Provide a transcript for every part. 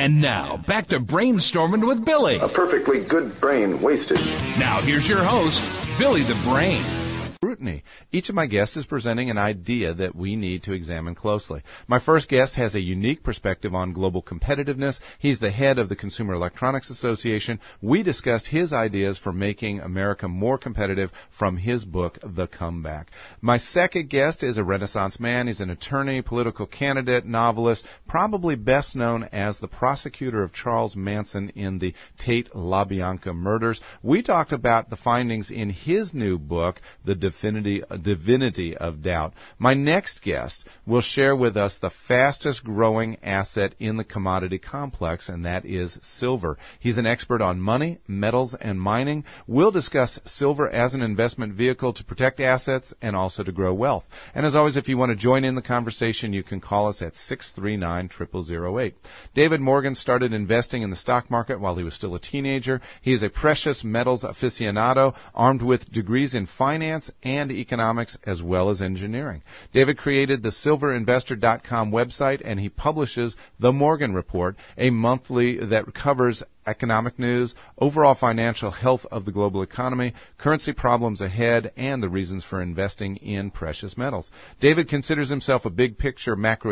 And now, back to Brainstorming with Billy. A perfectly good brain wasted. Now, here's your host, Billy the Brain. Scrutiny. Each of my guests is presenting an idea that we need to examine closely. My first guest has a unique perspective on global competitiveness. He's the head of the Consumer Electronics Association. We discussed his ideas for making America more competitive from his book, The Comeback. My second guest is a Renaissance man. He's an attorney, political candidate, novelist, probably best known as the prosecutor of Charles Manson in the Tate LaBianca murders. We talked about the findings in his new book, The Divinity of Doubt. My next guest will share with us the fastest growing asset in the commodity complex, and that is silver. He's an expert on money, metals, and mining. We'll discuss silver as an investment vehicle to protect assets and also to grow wealth. And as always, if you want to join in the conversation, you can call us at 639-0008. David Morgan started investing in the stock market while he was still a teenager. He is a precious metals aficionado, armed with degrees in finance and economics as well as engineering. David created the silverinvestor.com website, and he publishes The Morgan Report, a monthly that covers economic news, overall financial health of the global economy, currency problems ahead, and the reasons for investing in precious metals. David considers himself a big-picture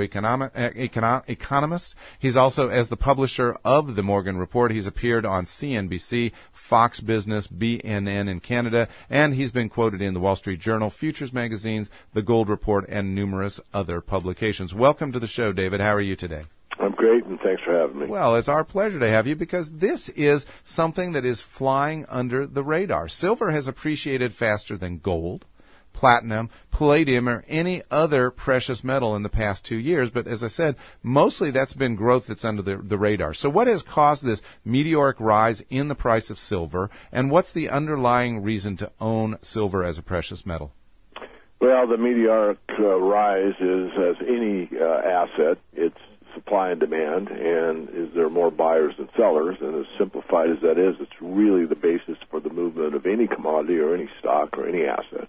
economist. He's also, as the publisher of The Morgan Report, he's appeared on CNBC, Fox Business, BNN in Canada, and he's been quoted in the Wall Street Journal, Futures magazines, The Gold Report, and numerous other publications. Welcome to the show, David. How are you today? I'm great, and thanks for having me. Well, it's our pleasure to have you because this is something that is flying under the radar. Silver has appreciated faster than gold, platinum, palladium, or any other precious metal in the past 2 years. But as I said, mostly that's been growth that's under the radar. So what has caused this meteoric rise in the price of silver, and what's the underlying reason to own silver as a precious metal? Well, the meteoric rise is, as any asset, it's supply and demand, and is there more buyers than sellers? And as simplified as that is, it's really the basis for the movement of any commodity or any stock or any asset.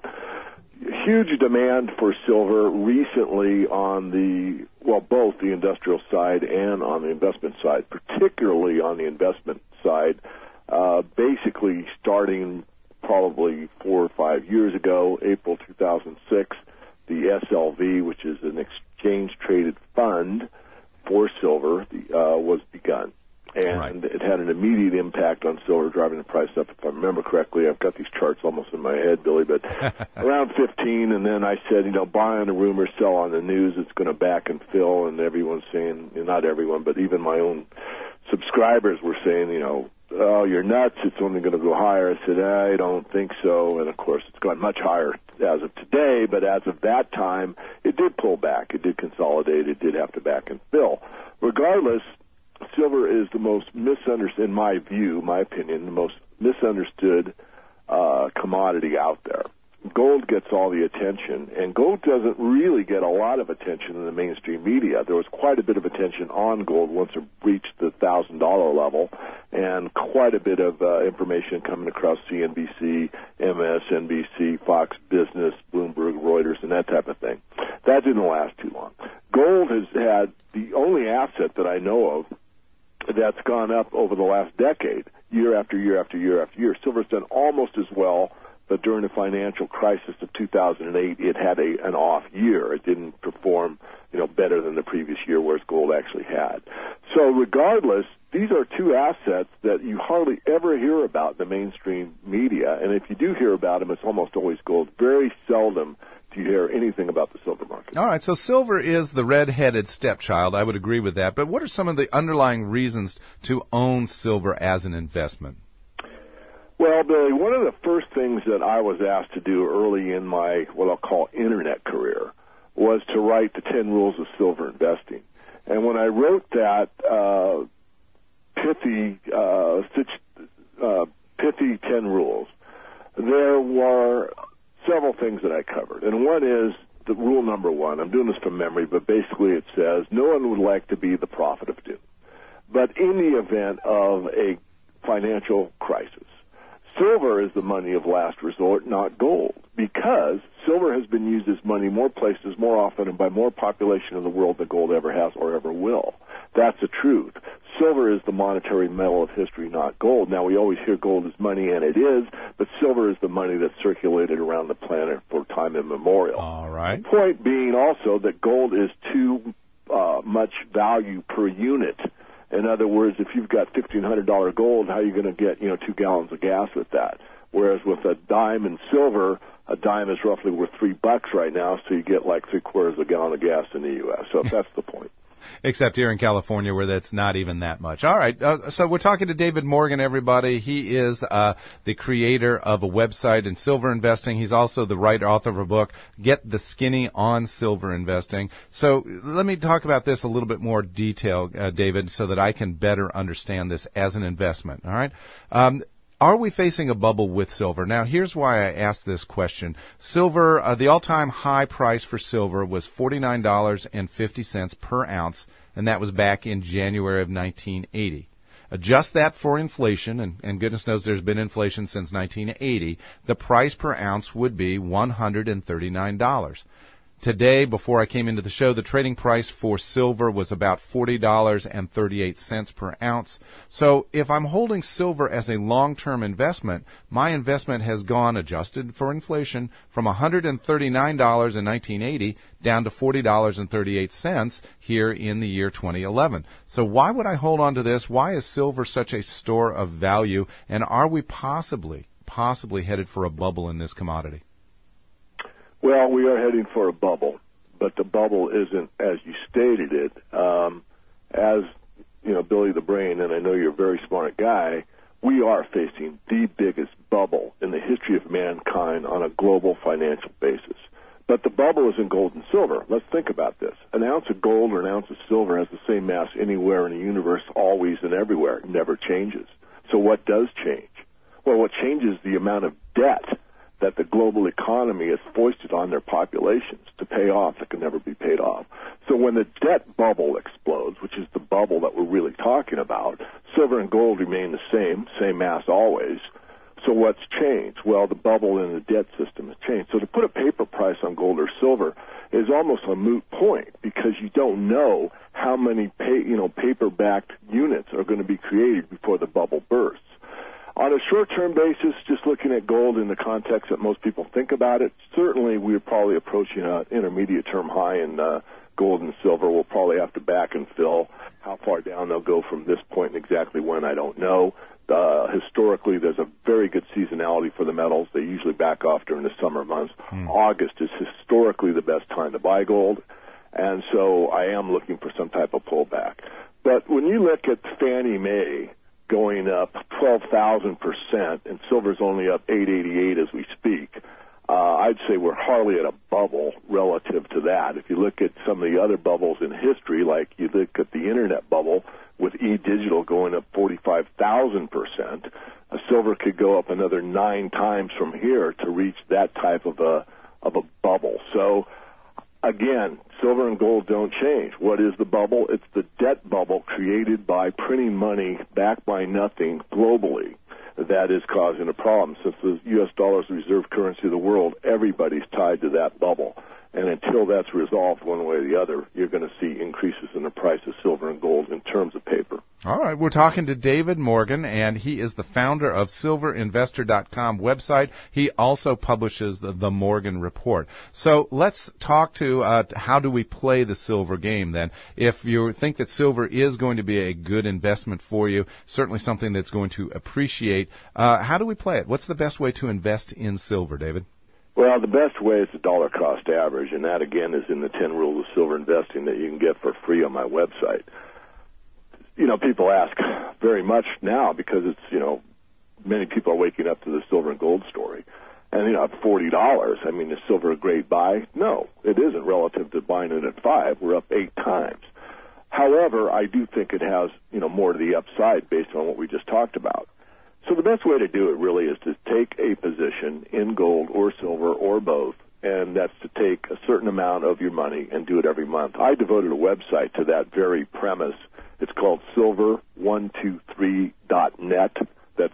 Huge demand for silver recently on both the industrial side and on the investment side, particularly on the investment side, basically starting probably 4 or 5 years ago, April 2006, the SLV, which is an exchange-traded fund for silver, was begun. And right. It had an immediate impact on silver, driving the price up. If I remember correctly, I've got these charts almost in my head, Billy, but around 15, and then I said, buy on the rumor, sell on the news, it's going to back and fill, and everyone's saying, not everyone, but even my own subscribers were saying, oh, you're nuts, it's only going to go higher. I said, I don't think so, and of course it's gone much higher as of today, but as of that time, it did pull back, it did consolidate, it did have to back and fill. Regardless, silver is the most misunderstood, in my view, my opinion, the most misunderstood commodity out there. Gold gets all the attention, and gold doesn't really get a lot of attention in the mainstream media. There was quite a bit of attention on gold once it reached the $1,000 level, and quite a bit of information coming across CNBC, MSNBC, Fox Business, Bloomberg, Reuters, and that type of thing. That didn't last too long. Gold has had the only asset that I know of that's gone up over the last decade, year after year after year after year. Silver's done almost as well, but during the financial crisis of 2008, it had an off year. It didn't perform, better than the previous year, whereas gold actually had. So regardless, these are two assets that you hardly ever hear about in the mainstream media, and if you do hear about them, it's almost always gold. Very seldom do you hear anything about the silver market. All right, so silver is the red-headed stepchild. I would agree with that. But what are some of the underlying reasons to own silver as an investment? Well, Billy, one of the first things that I was asked to do early in my, what I'll call Internet career, was to write the 10 rules of silver investing. And when I wrote that pithy 10 rules, there were several things that I covered. And one is the rule number one. I'm doing this from memory, but basically it says no one would like to be the prophet of doom. But in the event of a financial crisis, silver is the money of last resort, not gold, because silver has been used as money more places, more often, and by more population in the world than gold ever has or ever will. That's the truth. Silver is the monetary metal of history, not gold. Now, we always hear gold is money, and it is, but silver is the money that's circulated around the planet for time immemorial. All right. The point being also that gold is too much value per unit. In other words, if you've got $1,500 gold, how are you going to get 2 gallons of gas with that? Whereas with a dime in silver, a dime is roughly worth $3 right now, so you get like 3/4 a gallon of gas in the U.S. So that's the point. Except here in California, where that's not even that much. All right. So we're talking to David Morgan, everybody. He is the creator of a website in silver investing. He's also the author of a book, Get the Skinny on Silver Investing. So let me talk about this a little bit more detail, David, so that I can better understand this as an investment. All right. Are we facing a bubble with silver? Now, here's why I asked this question. Silver, the all-time high price for silver was $49.50 per ounce, and that was back in January of 1980. Adjust that for inflation, and goodness knows there's been inflation since 1980, the price per ounce would be $139. Today, before I came into the show, the trading price for silver was about $40.38 per ounce. So if I'm holding silver as a long-term investment, my investment has gone, adjusted for inflation, from $139 in 1980 down to $40.38 here in the year 2011. So why would I hold on to this? Why is silver such a store of value? And are we possibly headed for a bubble in this commodity? Well, we are heading for a bubble, but the bubble isn't as you stated it. As Billy the Brain, and I know you're a very smart guy, we are facing the biggest bubble in the history of mankind on a global financial basis. But the bubble is in gold and silver. Let's think about this. An ounce of gold or an ounce of silver has the same mass anywhere in the universe, always and everywhere. It never changes. So what does change? Well, what changes is the amount of debt that the global economy has foisted on their populations to pay off that can never be paid off. So when the debt bubble explodes, which is the bubble that we're really talking about, silver and gold remain the same mass always. So what's changed? Well, the bubble in the debt system has changed. So to put a paper price on gold or silver is almost a moot point because you don't know how many paper-backed units are going to be created before the bubble bursts. On a short-term basis, just looking at gold in the context that most people think about it, certainly we're probably approaching an intermediate-term high in gold and silver. We'll probably have to back and fill. How far down they'll go from this point and exactly when, I don't know. Historically, there's a very good seasonality for the metals. They usually back off during the summer months. August is historically the best time to buy gold, and so I am looking for some type of pullback. But when you look at Fannie Mae going up 12,000%, and silver's only up 888 as we speak, I'd say we're hardly at a bubble relative to that. If you look at some of the other bubbles in history, like you look at the internet bubble with e-digital going up 45,000%, silver could go up another 9 times from here to reach that type of a bubble. So again, silver and gold don't change. What is the bubble? It's the debt bubble created by printing money backed by nothing globally that is causing a problem. Since the U.S. dollar is the reserve currency of the world, everybody's tied to that bubble. And until that's resolved one way or the other, you're going to see increases in the price of silver and gold in terms of paper. All right. We're talking to David Morgan, and he is the founder of silverinvestor.com website. He also publishes the Morgan Report. So let's talk to how do we play the silver game then. If you think that silver is going to be a good investment for you, certainly something that's going to appreciate, how do we play it? What's the best way to invest in silver, David? Well, the best way is the dollar cost average, and that, again, is in the 10 rules of silver investing that you can get for free on my website. People ask very much now because it's, many people are waking up to the silver and gold story. And, at $40, I mean, is silver a great buy? No, it isn't relative to buying it at $5. We're up 8 times. However, I do think it has, more to the upside based on what we just talked about. So the best way to do it really is to take a position in gold or silver or both, and that's to take a certain amount of your money and do it every month. I devoted a website to that very premise. It's called silver123.net. That's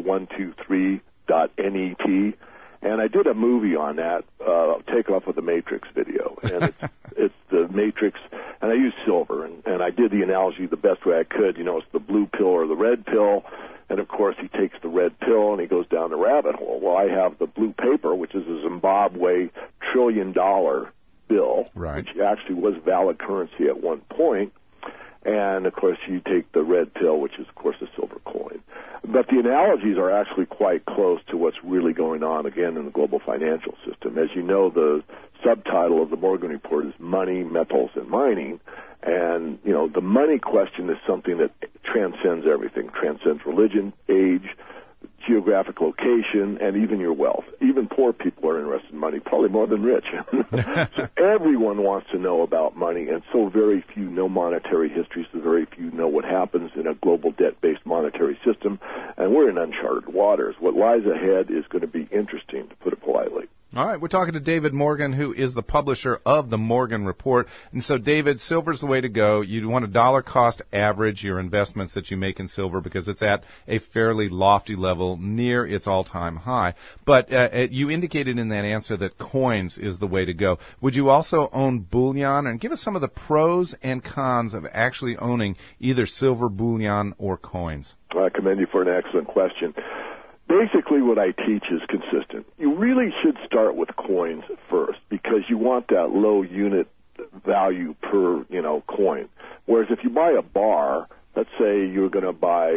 silver123.net. And I did a movie on that, Take Off with the Matrix video. And it's the Matrix, and I use silver. And And I did the analogy the best way I could. It's the blue pill or the red pill. And, of course, he takes the red pill and he goes down the rabbit hole. Well, I have the blue paper, which is a Zimbabwe $1 trillion bill, right, which actually was valid currency at one point. And, of course, you take the red pill, which is, of course, a silver coin. But the analogies are actually quite close to what's really going on, again, in the global financial system. As you know, the subtitle of the Morgan Report is Money, Metals, and Mining. And, the money question is something that transcends everything, transcends religion, age, geographic location, and even your wealth. Even poor people are interested in money, probably more than rich. So everyone wants to know about money, and so very few know monetary history, so very few know what happens in a global debt-based monetary system, and we're in uncharted waters. What lies ahead is going to be interesting, to put it politely. All right, we're talking to David Morgan, who is the publisher of the Morgan Report. And so, David, silver's the way to go. You want to dollar cost average your investments that you make in silver because it's at a fairly lofty level, near its all-time high. But you indicated in that answer that coins is the way to go. Would you also own bullion? And give us some of the pros and cons of actually owning either silver, bullion, or coins. I commend you for an excellent question. Basically, what I teach is consistent. You really should start with coins first because you want that low unit value per, coin. Whereas if you buy a bar, let's say you're going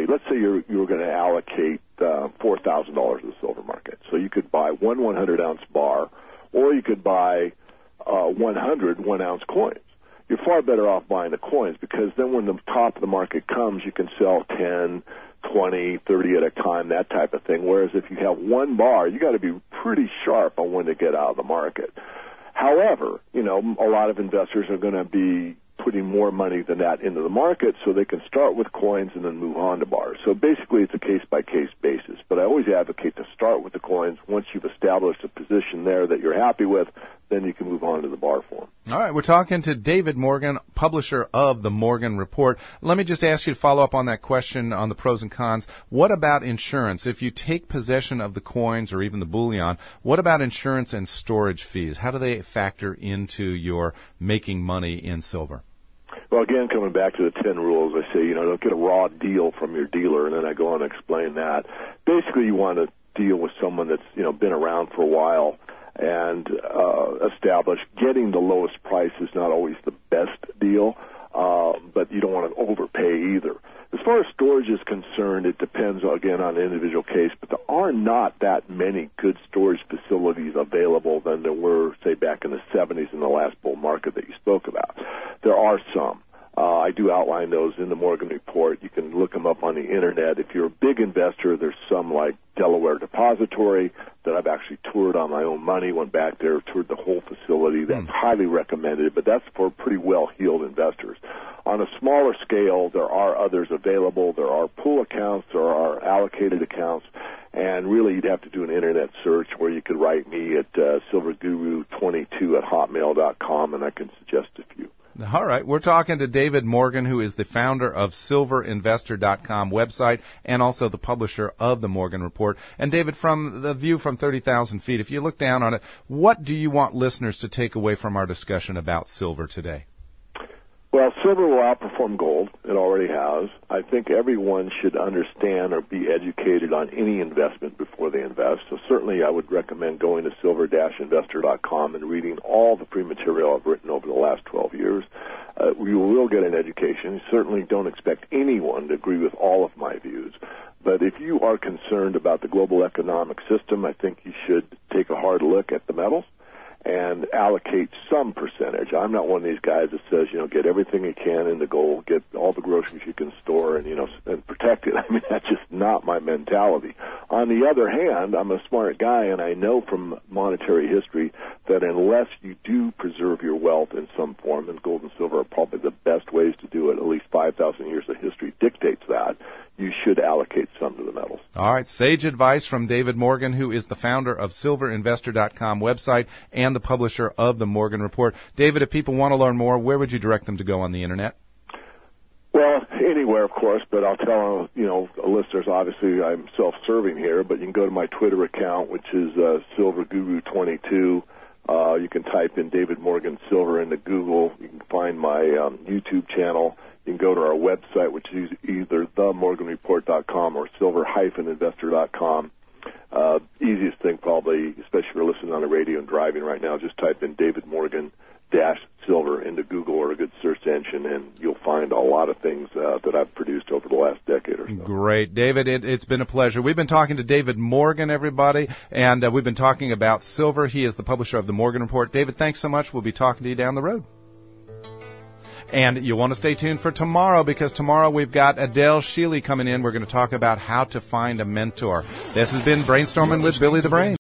to allocate $4,000 to the silver market. So you could buy one 100-ounce bar, or you could buy 100 1-ounce coins. You're far better off buying the coins because then when the top of the market comes, you can sell 10, 20, 30 at a time, that type of thing. Whereas if you have one bar, you got to be pretty sharp on when to get out of the market. However, a lot of investors are going to be putting more money than that into the market so they can start with coins and then move on to bars. So basically it's a case-by-case basis. But I always advocate to start with the coins. Once you've established a position there that you're happy with, then you can move on to the bar form. All right, we're talking to David Morgan, publisher of the Morgan Report. Let me just ask you to follow up on that question on the pros and cons. What about insurance? If you take possession of the coins or even the bullion, what about insurance and storage fees? How do they factor into your making money in silver? Well, again, coming back to the 10 rules, I say, don't get a raw deal from your dealer, and then I go on to explain that. Basically, you want to deal with someone that's, been around for a while and established. Getting the lowest price is not always the best deal, but you don't want to overpay either. As far as storage is concerned, it depends, again, on the individual case, but there are not that many good storage facilities available than there were, say, back in the 70s in the last bull market that you spoke about. There are some. I do outline those in the Morgan Report. You can look them up on the Internet. If you're a big investor, there's some like Delaware Depository that I've actually toured on my own money, went back there, toured the whole facility. That's highly recommended, but that's for pretty well-heeled investors. On a smaller scale, there are others available. There are pool accounts, there are allocated accounts, and really you'd have to do an Internet search where you could write me at silverguru22@hotmail.com, and I can suggest a few. All right. We're talking to David Morgan, who is the founder of silverinvestor.com website and also the publisher of the Morgan Report. And David, from the view from 30,000 feet, if you look down on it, what do you want listeners to take away from our discussion about silver today? Well, silver will outperform gold. It already has. I think everyone should understand or be educated on any investment before they invest. So certainly I would recommend going to silver-investor.com and reading all the free material I've written over the last 12 years. You will get an education. You certainly don't expect anyone to agree with all of my views. But if you are concerned about the global economic system, I think you should take a hard look at the metals and allocate some percentage. I'm not one of these guys that says, get everything you can in the gold, get all the groceries you can store and, and protect it. I mean, that's just not my mentality. On the other hand, I'm a smart guy, and I know from monetary history that unless you do preserve your wealth in some form, and gold and silver are probably the best ways to do it, at least 5,000 years of history dictates that, you should allocate some to the metals. All right. Sage advice from David Morgan, who is the founder of silverinvestor.com website and the publisher of the Morgan Report. David, if people want to learn more, where would you direct them to go on the Internet? Well, anywhere, of course, but I'll tell, listeners, obviously I'm self-serving here, but you can go to my Twitter account, which is silverguru22. You can type in David Morgan Silver into Google. You can find my YouTube channel. You can go to our website, which is either themorganreport.com or silver-investor.com. Easiest thing probably, especially if you're listening on the radio and driving right now, just type in David Morgan-Silver into Google or a good search engine, and you'll find a lot of things that I've produced over the last decade or so. Great. David, it's been a pleasure. We've been talking to David Morgan, everybody, and we've been talking about silver. He is the publisher of the Morgan Report. David, thanks so much. We'll be talking to you down the road. And you'll want to stay tuned for tomorrow, because tomorrow we've got Adele Shealy coming in. We're going to talk about how to find a mentor. This has been Brainstorming with Billy the Brain.